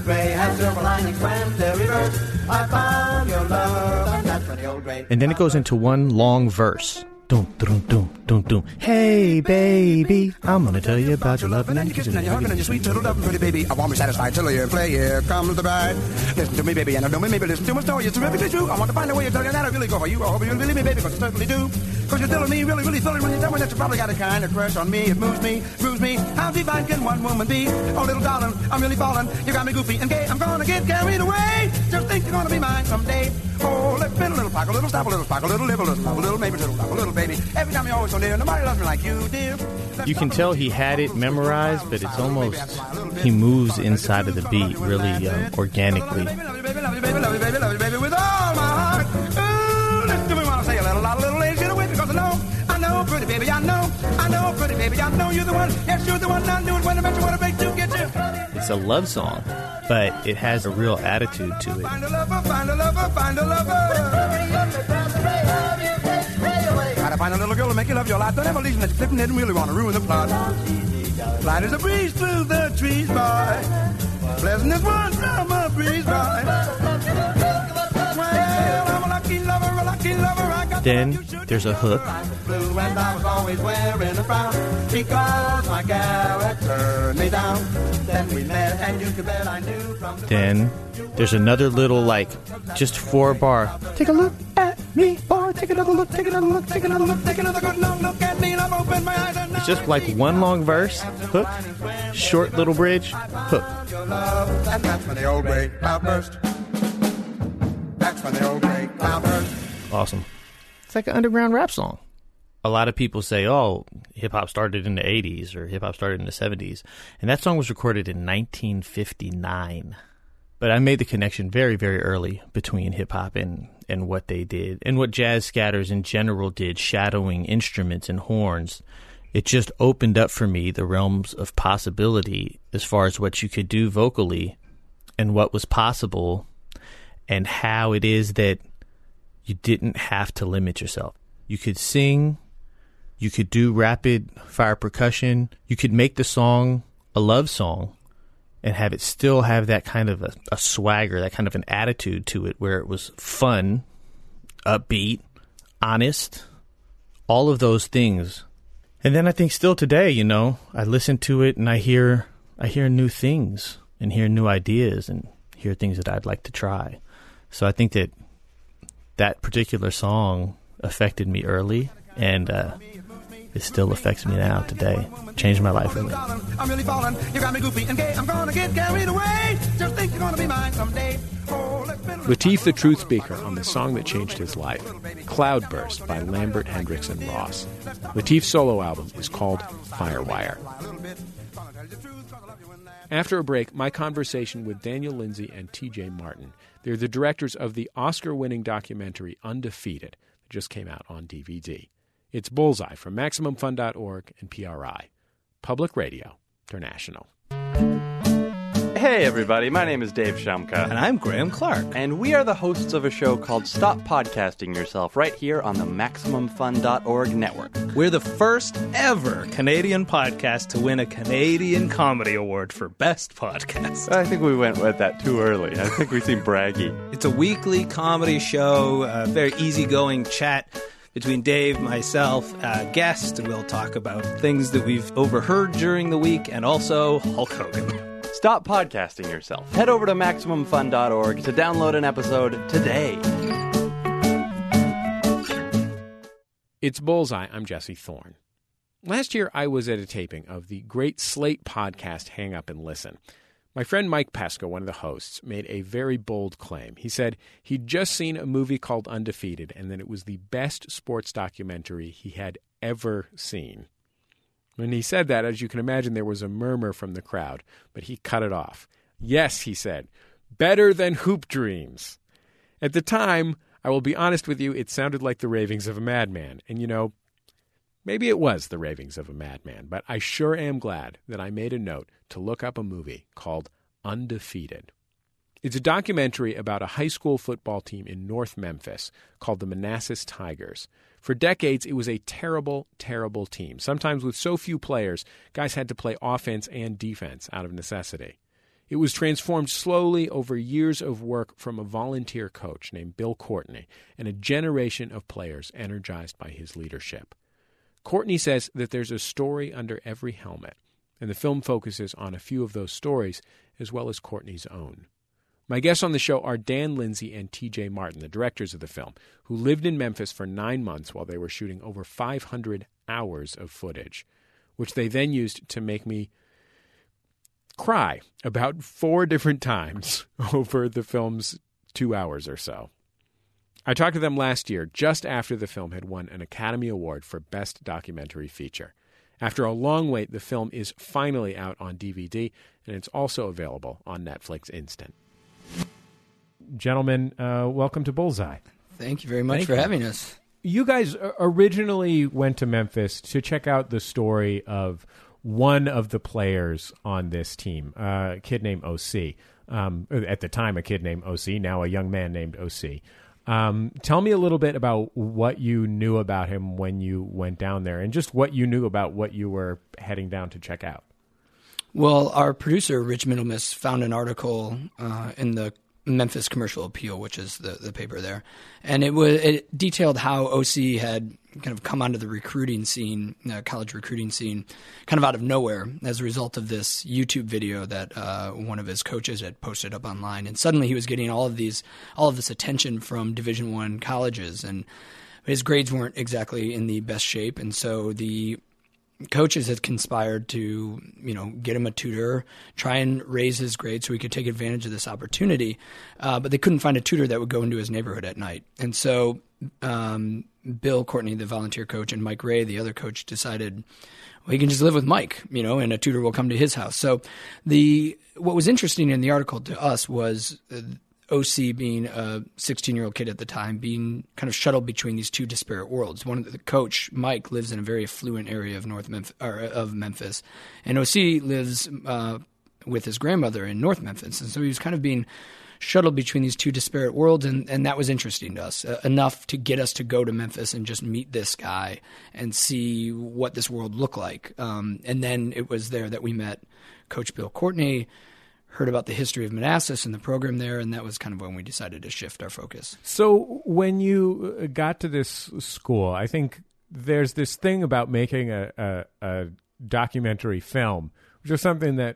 And then it goes into one long verse. Doom, doom, doom, doom, doom. Hey, baby, I'm gonna tell you about your love and your kissing and your hugging and your sweet little love, pretty baby. I want me satisfied till you play. Here comes the bride. Listen to me, baby, and I know me, maybe listen to my story. It's terrifically true. I want to find a way to tell you that I really go for you. I hope you believe me, baby, because I certainly do. Because you're telling me, really, really thrilling when you tell me that you probably got a kind of crush on me. It moves me, grooves me. How divine can one woman be? Oh, little darling, I'm really falling. You got me goofy and gay. I'm gonna get carried away. Just think you're gonna be mine someday. Oh, let's spin a little pock, a little stop, a little spock, a little live, a little love, a little maybe, a little love, a little baby. Every time you're always so near, nobody loves me like you, dear. You can tell he had it memorized, but it's almost, he moves inside of the beat really organically. Love you, baby, love you, baby, love you, baby, love you, baby, with all my heart. Ooh, listen to me when I say a lot of little ladies get away because I know, pretty baby, I know, pretty baby, I know you're the one. Yes, you're the one. I knew it when I met you, what a break to get you. It's a love song, but it has a real attitude to it. Find a lover, find a lover, find a lover. Gotta find a little girl to make you love your life. Don't ever leave that you're flipping it and really want to ruin the plot. Light as a breeze through the trees, boy. Pleasant as one summer breeze, boy. Well, I'm a lucky lover, a lucky lover. I got then there's a hook. Blue and I was always wearing a frown because my gal had turned me down. Then we met and you could bet I knew from the Then there's another little, just 4-bar. Take a look at me, boy. Take another look, take another look, take another look, take another good look at me. I've opened my eyes and it's just like one long verse, hook, short little bridge, hook. And that's when the old great cloud burst. That's when the old great cloud burst. Awesome. It's like an underground rap song. A lot of people say, oh, hip-hop started in the 80s or hip-hop started in the 70s. And that song was recorded in 1959. But I made the connection very, very early between hip-hop and what they did and what jazz scatters in general did, shadowing instruments and horns. It just opened up for me the realms of possibility as far as what you could do vocally and what was possible and how it is that you didn't have to limit yourself. You could sing, you could do rapid fire percussion, you could make the song a love song and have it still have that kind of a swagger, that kind of an attitude to it where it was fun, upbeat, honest, all of those things. And then I think still today, I listen to it and I hear new things and hear new ideas and hear things that I'd like to try. So I think that particular song affected me early And it still affects me now, today. Changed my life, really. I'm really falling. You got me goofy and gay. I'm gonna get carried away. Just think you're gonna be mine someday. Lateef the Truth Speaker on the song that changed his life, Cloudburst by Lambert Hendrickson Ross. Lateef's solo album is called Firewire. After a break, my conversation with Daniel Lindsay and TJ Martin. They're the directors of the Oscar-winning documentary Undefeated that just came out on DVD. It's Bullseye from MaximumFun.org and PRI. Public Radio International. Hey everybody, my name is Dave Shumka. And I'm Graham Clark. And we are the hosts of a show called Stop Podcasting Yourself right here on the MaximumFun.org network. We're the first ever Canadian podcast to win a Canadian Comedy Award for Best Podcast. I think we went with that too early. I think we seem braggy. It's a weekly comedy show, a very easygoing chat between Dave, myself, guests, and we'll talk about things that we've overheard during the week and also Hulk Hogan. Stop podcasting yourself. Head over to MaximumFun.org to download an episode today. It's Bullseye. I'm Jesse Thorne. Last year, I was at a taping of the great Slate podcast Hang Up and Listen. My friend Mike Pesca, one of the hosts, made a very bold claim. He said he'd just seen a movie called Undefeated and that it was the best sports documentary he had ever seen. When he said that, as you can imagine, there was a murmur from the crowd, but he cut it off. Yes, he said, better than Hoop Dreams. At the time, I will be honest with you, it sounded like the ravings of a madman. And, you know, maybe it was the ravings of a madman, but I sure am glad that I made a note to look up a movie called Undefeated. It's a documentary about a high school football team in North Memphis called the Manassas Tigers. For decades, it was a terrible, terrible team. Sometimes with so few players, guys had to play offense and defense out of necessity. It was transformed slowly over years of work from a volunteer coach named Bill Courtney and a generation of players energized by his leadership. Courtney says that there's a story under every helmet, and the film focuses on a few of those stories as well as Courtney's own. My guests on the show are Dan Lindsay and TJ Martin, the directors of the film, who lived in Memphis for 9 months while they were shooting over 500 hours of footage, which they then used to make me cry about 4 different times over the film's 2 hours or so. I talked to them last year, just after the film had won an Academy Award for Best Documentary Feature. After a long wait, the film is finally out on DVD, and it's also available on Netflix Instant. Gentlemen, welcome to Bullseye. Thank you very much for having us. You guys originally went to Memphis to check out the story of one of the players on this team, a kid named O.C. At the time, a kid named O.C., now a young man named O.C. Tell me a little bit about what you knew about him when you went down there and just what you knew about what you were heading down to check out. Well, our producer, Rich Middlemiss, found an article in the Memphis Commercial Appeal, which is the paper there, and it detailed how OC had kind of come onto the recruiting scene, college recruiting scene, kind of out of nowhere as a result of this YouTube video that one of his coaches had posted up online, and suddenly he was getting all of this attention from Division I colleges, and his grades weren't exactly in the best shape, and so the coaches had conspired to, get him a tutor, try and raise his grades so he could take advantage of this opportunity. But they couldn't find a tutor that would go into his neighborhood at night. And so Bill Courtney, the volunteer coach, and Mike Ray, the other coach, decided, well, he can just live with Mike, and a tutor will come to his house. So what was interesting in the article to us was OC, being a 16-year-old kid at the time, being kind of shuttled between these two disparate worlds. One of the coach, Mike, lives in a very affluent area of Memphis, and OC lives with his grandmother in North Memphis, and so he was kind of being shuttled between these two disparate worlds, and that was interesting to us, enough to get us to go to Memphis and just meet this guy and see what this world looked like. And then it was there that we met Coach Bill Courtney, heard about the history of Manassas and the program there, and that was kind of when we decided to shift our focus. So when you got to this school, I think there's this thing about making a documentary film, which is something that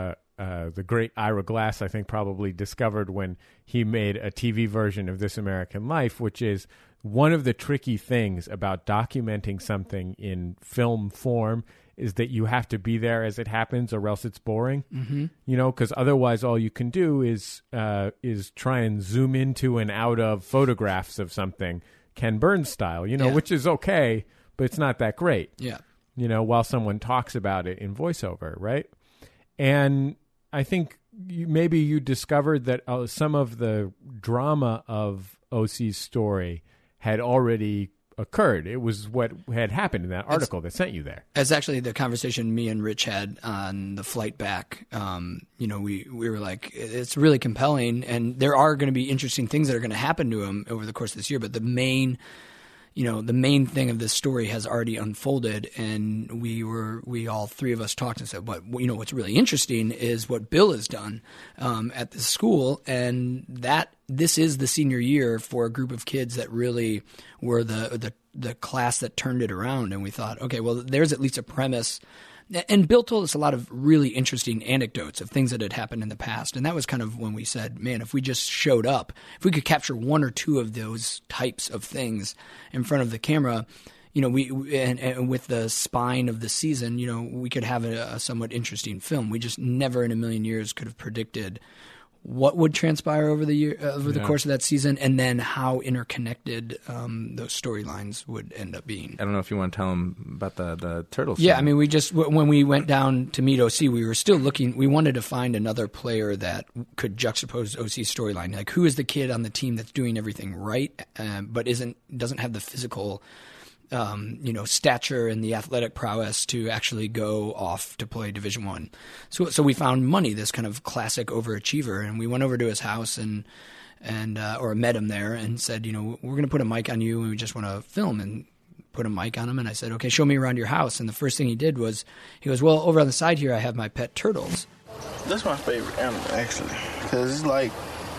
the great Ira Glass, I think, probably discovered when he made a TV version of This American Life, which is one of the tricky things about documenting something in film form is that you have to be there as it happens, or else it's boring. Mm-hmm. You know, because otherwise, all you can do is try and zoom into and out of photographs of something, Ken Burns style. You know, Yeah. which is okay, but it's not that great. Yeah. You know, while someone talks about it in voiceover, right? And I think maybe you discovered that some of the drama of OC's story had already occurred. It was what had happened in that article that sent you there. It's actually the conversation me and Rich had on the flight back. You know, we were like, it's really compelling, and there are going to be interesting things that are going to happen to him over the course of this year. But the main thing of this story has already unfolded, and we all three of us talked and said, what's really interesting is what Bill has done at the school, and that this is the senior year for a group of kids that really were the class that turned it around. And we thought, okay, well, there's at least a premise. And Bill told us a lot of really interesting anecdotes of things that had happened in the past. And that was kind of when we said, man, if we just showed up, if we could capture one or two of those types of things in front of the camera, you know, and with the spine of the season, you know, we could have a somewhat interesting film. We just never in a million years could have predicted what would transpire over the course of that season, and then how interconnected those storylines would end up being. I don't know if you want to tell them about the turtles. Yeah, I mean, when we went down to meet OC, we were still looking. We wanted to find another player that could juxtapose OC's storyline. Like, who is the kid on the team that's doing everything right, but doesn't have the physical stature and the athletic prowess to actually go off to play Division I. So we found Money, this kind of classic overachiever, and we went over to his house and met him there and said, you know, we're going to put a mic on you and we just want to film, and put a mic on him. And I said, okay, show me around your house. And the first thing he did was, he goes, well, over on the side here I have my pet turtles. That's my favorite animal, actually, because it's like,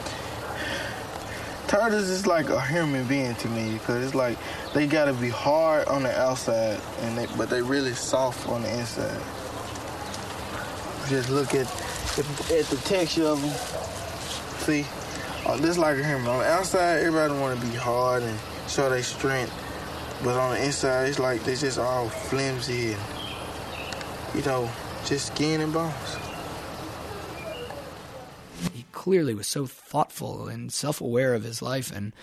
turtles is like a human being to me, because it's like they gotta be hard on the outside, but they really soft on the inside. Just look at the texture of them. See, this like a human. On the outside, everybody want to be hard and show their strength, but on the inside, it's like they just all flimsy and, you know, just skin and bones. Clearly was so thoughtful and self-aware of his life, and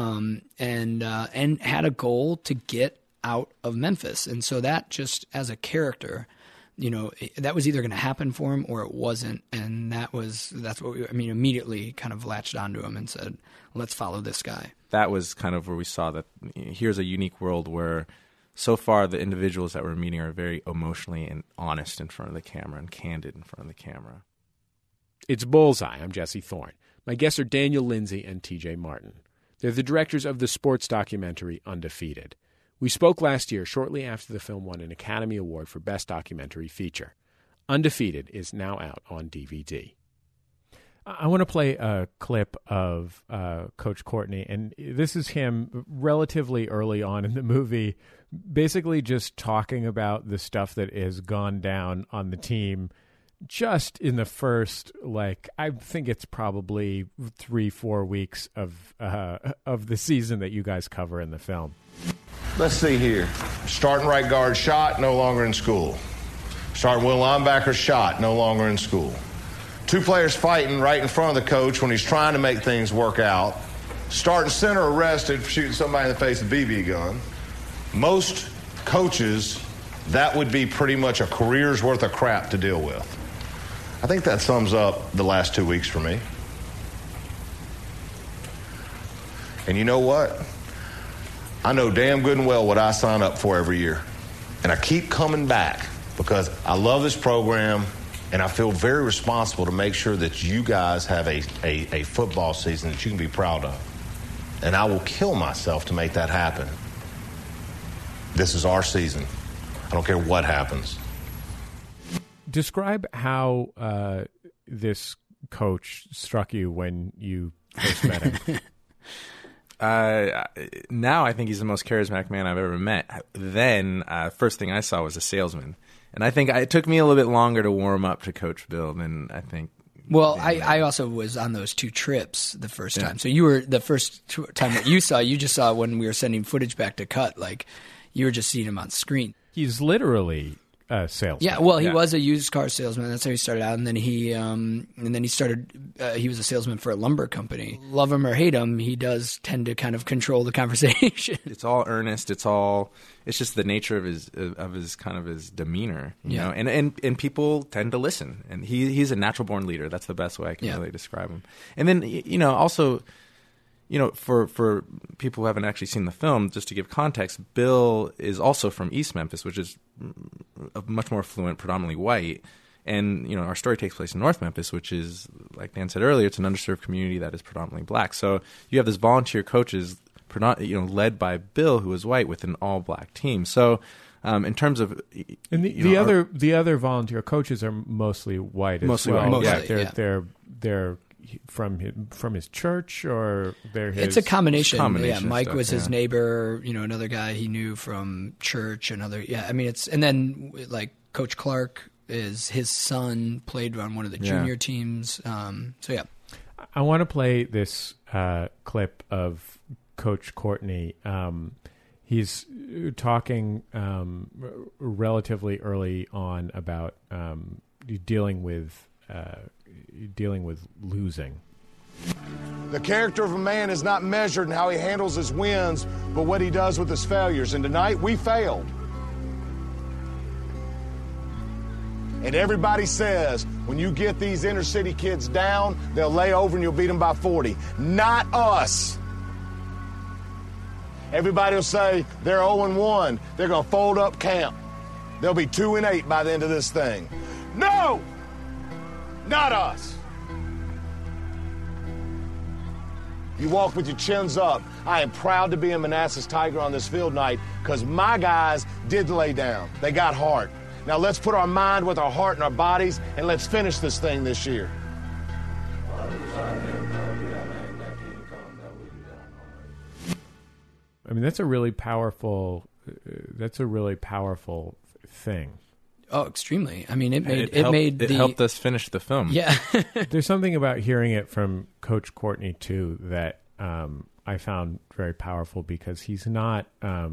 had a goal to get out of Memphis. And so that, just as a character, you know, that was either going to happen for him or it wasn't. And that's what we immediately kind of latched onto him and said, let's follow this guy. That was kind of where we saw that here's a unique world where so far the individuals that we're meeting are very emotionally and honest in front of the camera and candid in front of the camera. It's Bullseye. I'm Jesse Thorne. My guests are Daniel Lindsay and TJ Martin. They're the directors of the sports documentary Undefeated. We spoke last year, shortly after the film won an Academy Award for Best Documentary Feature. Undefeated is now out on DVD. I want to play a clip of Coach Courtney, and this is him relatively early on in the movie, basically just talking about the stuff that has gone down on the team just in the first, I think it's probably 3-4 weeks of the season that you guys cover in the film. Let's see here. Starting right guard shot, no longer in school. Starting middle linebacker shot, no longer in school. 2 players fighting right in front of the coach when he's trying to make things work out. Starting center arrested for shooting somebody in the face with a BB gun. Most coaches, that would be pretty much a career's worth of crap to deal with. I think that sums up the last 2 weeks for me. And you know what? I know damn good and well what I sign up for every year. And I keep coming back because I love this program and I feel very responsible to make sure that you guys have a football season that you can be proud of. And I will kill myself to make that happen. This is our season. I don't care what happens. Describe how this coach struck you when you first met him. Now I think he's the most charismatic man I've ever met. Then, first thing I saw was a salesman. And I think it took me a little bit longer to warm up to Coach Bill than I think Well, I also was on those 2 trips the first time. So you were the first time that you just saw when we were sending footage back to cut. Like, you were just seeing him on screen. He's literally a salesman. Yeah, well, he was a used car salesman. That's how he started out, and then he started. He was a salesman for a lumber company. Love him or hate him, he does tend to kind of control the conversation. It's all earnest. It's just the nature of his kind of his demeanor, you know. And people tend to listen. And he's a natural born leader. That's the best way I can really describe him. And then also, for people who haven't actually seen the film, just to give context, Bill is also from East Memphis, which is much more affluent, predominantly white. And, our story takes place in North Memphis, which is, like Dan said earlier, it's an underserved community that is predominantly black. So you have this volunteer coaches, led by Bill, who is white, with an all-black team. So in terms of... And the other volunteer coaches are mostly white as well. They're from his church, or they're his... It's a combination. Mike stuff, was his neighbor, another guy he knew from church, another... Yeah, I mean, it's... And then, like, Coach Clark is his son, played on one of the junior teams. I want to play this clip of Coach Courtney. He's talking relatively early on about dealing with losing. The character of a man is not measured in how he handles his wins, but what he does with his failures. And tonight, we failed. And everybody says, when you get these inner city kids down, they'll lay over and you'll beat them by 40. Not us. Everybody will say they're 0-1. They're going to fold up camp. They'll be 2-8 by the end of this thing. No! Not us. You walk with your chins up. I am proud to be a Manassas Tiger on this field night because my guys did lay down. They got heart. Now let's put our mind with our heart and our bodies, and let's finish this thing this year. I mean, that's a really powerful thing. Oh, extremely. I mean, it helped us finish the film. Yeah. There's something about hearing it from Coach Courtney too that I found very powerful, because he's not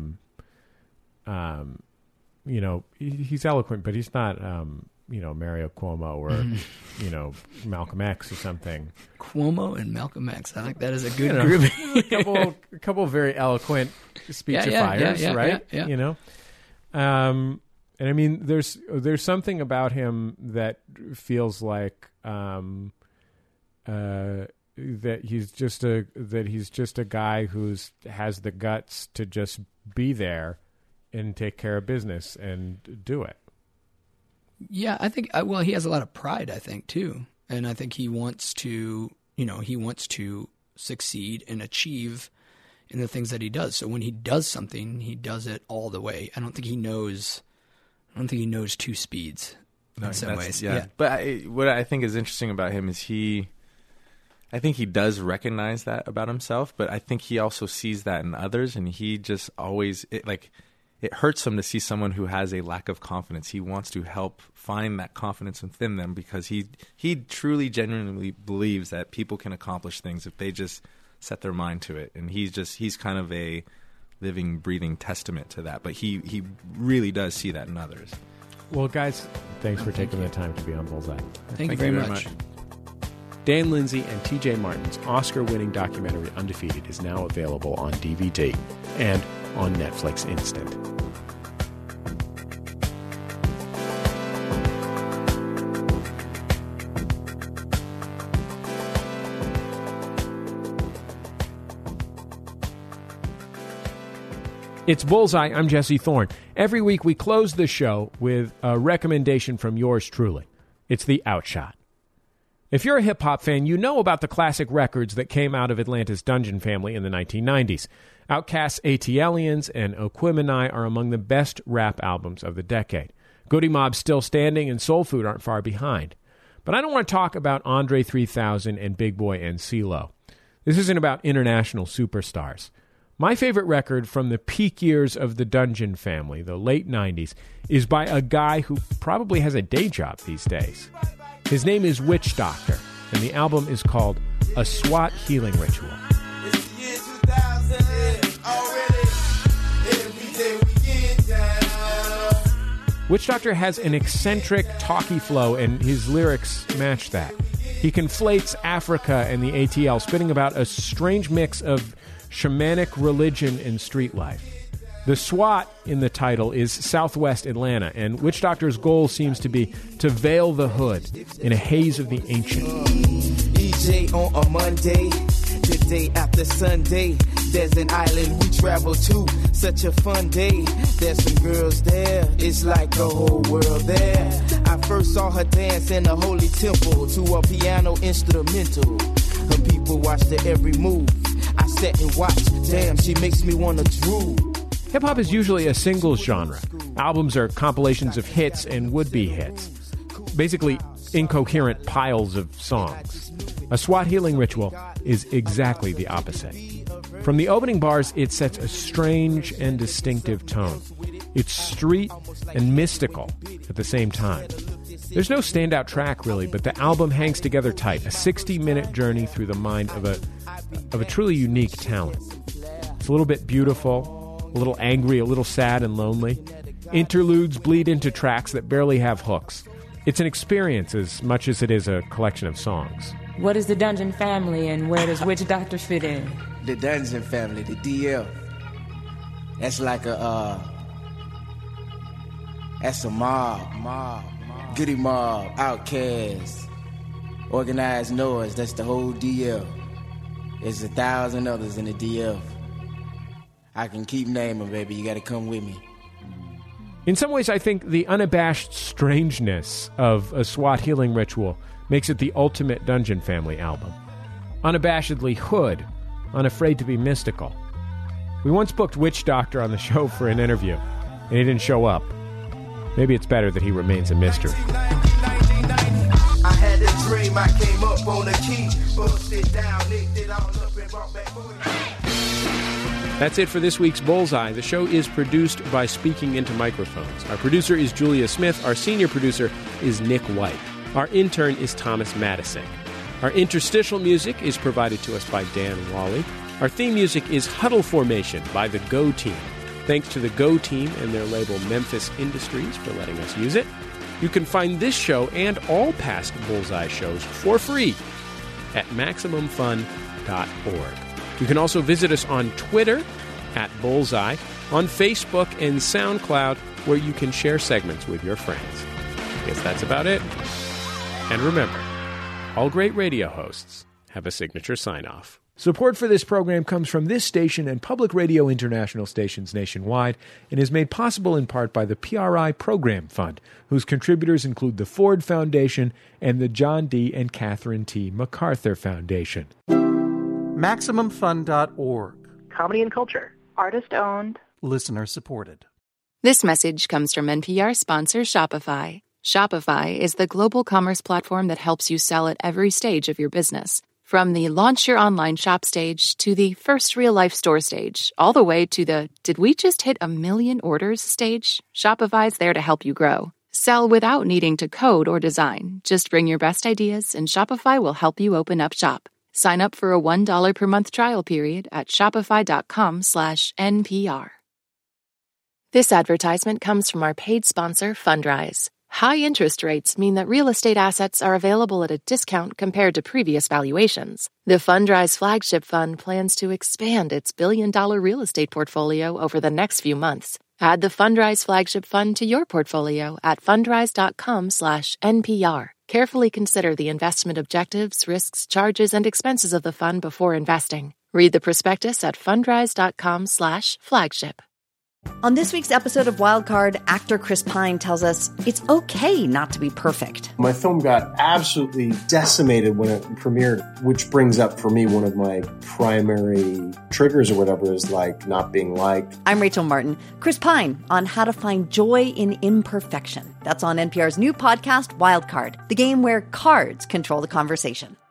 he's eloquent, but he's not Mario Cuomo or Malcolm X or something. Cuomo and Malcolm X. I think that is a good group. a couple of very eloquent speechifiers, right? Yeah. And I mean, there's something about him that feels like that he's just a guy who's has the guts to just be there and take care of business and do it. Yeah, I think, he has a lot of pride, I think, too. And I think he wants to, succeed and achieve in the things that he does. So when he does something, he does it all the way. I don't think he knows 2 speeds in some ways. Yeah. But what I think is interesting about him is I think he does recognize that about himself, but I think he also sees that in others, and he just always, it hurts him to see someone who has a lack of confidence. He wants to help find that confidence within them, because he truly, genuinely believes that people can accomplish things if they just set their mind to it. And he's kind of a living, breathing testament to that. But he really does see that in others. Well, guys, thanks for taking the time to be on Bullseye. Thank you very much. Dan Lindsay and TJ Martin's Oscar-winning documentary Undefeated is now available on DVD and on Netflix Instant. It's Bullseye. I'm Jesse Thorne. Every week we close the show with a recommendation from yours truly. It's The Outshot. If you're a hip-hop fan, you know about the classic records that came out of Atlanta's Dungeon Family in the 1990s. Outkast's ATLiens and Aquemini are among the best rap albums of the decade. Goody Mob's Still Standing and Soul Food aren't far behind. But I don't want to talk about Andre 3000 and Big Boy and CeeLo. This isn't about international superstars. My favorite record from the peak years of the Dungeon Family, the late 90s, is by a guy who probably has a day job these days. His name is Witch Doctor, and the album is called A SWAT Healing Ritual. Witch Doctor has an eccentric, talky flow, and his lyrics match that. He conflates Africa and the ATL, spitting about a strange mix of shamanic religion and street life. The SWAT in the title is Southwest Atlanta, and Witch Doctor's goal seems to be to veil the hood in a haze of the ancient. EJ on a Monday, the day after Sunday, there's an island we travel to, such a fun day. There's some girls there, it's like the whole world there. I first saw her dance in a holy temple to a piano instrumental. Her people watched her every move. I sat and watched, damn, she makes me wanna drool. Hip-hop is usually a singles genre. Albums are compilations of hits and would-be hits. Basically, incoherent piles of songs. A SWAT Healing Ritual is exactly the opposite. From the opening bars, it sets a strange and distinctive tone. It's street and mystical at the same time. There's no standout track, really, but the album hangs together tight, a 60-minute journey through the mind of a truly unique talent. It's a little bit beautiful, a little angry, a little sad and lonely. Interludes bleed into tracks that barely have hooks. It's an experience as much as it is a collection of songs. What is the Dungeon Family, and where does Witch Doctor fit in? The Dungeon Family, the DL. That's like that's a mob. Goody Mob, Outkast, Organized Noise, that's the whole DL. There's 1,000 others in the DL. I can keep naming, baby. You gotta come with me. In some ways, I think the unabashed strangeness of A SWAT Healing Ritual makes it the ultimate Dungeon Family album. Unabashedly hood, unafraid to be mystical. We once booked Witch Doctor on the show for an interview, and he didn't show up. Maybe it's better that he remains a mystery. I had a dream, I came up on a key, bust it down, nicked it all up and brought back. That's it for this week's Bullseye. The show is produced by Speaking Into Microphones. Our producer is Julia Smith. Our senior producer is Nick White. Our intern is Thomas Madison. Our interstitial music is provided to us by Dan Wally. Our theme music is Huddle Formation by the Go Team. Thanks to the Go Team and their label Memphis Industries for letting us use it. You can find this show and all past Bullseye shows for free at MaximumFun.org. You can also visit us on Twitter at Bullseye, on Facebook and SoundCloud, where you can share segments with your friends. I guess that's about it. And remember, all great radio hosts have a signature sign-off. Support for this program comes from this station and Public Radio International stations nationwide and is made possible in part by the PRI Program Fund, whose contributors include the Ford Foundation and the John D. and Catherine T. MacArthur Foundation. MaximumFun.org. Comedy and culture. Artist-owned. Listener-supported. This message comes from NPR sponsor Shopify. Shopify is the global commerce platform that helps you sell at every stage of your business. From the launch your online shop stage to the first real-life store stage, all the way to the did we just hit 1 million orders stage, Shopify's there to help you grow. Sell without needing to code or design. Just bring your best ideas and Shopify will help you open up shop. Sign up for a $1 per month trial period at shopify.com/NPR. This advertisement comes from our paid sponsor, Fundrise. High interest rates mean that real estate assets are available at a discount compared to previous valuations. The Fundrise Flagship Fund plans to expand its billion-dollar real estate portfolio over the next few months. Add the Fundrise Flagship Fund to your portfolio at fundrise.com/NPR. Carefully consider the investment objectives, risks, charges, and expenses of the fund before investing. Read the prospectus at fundrise.com/flagship. On this week's episode of Wildcard, actor Chris Pine tells us it's okay not to be perfect. My film got absolutely decimated when it premiered, which brings up for me one of my primary triggers or whatever is like not being liked. I'm Rachel Martin. Chris Pine on how to find joy in imperfection. That's on NPR's new podcast, Wildcard, the game where cards control the conversation.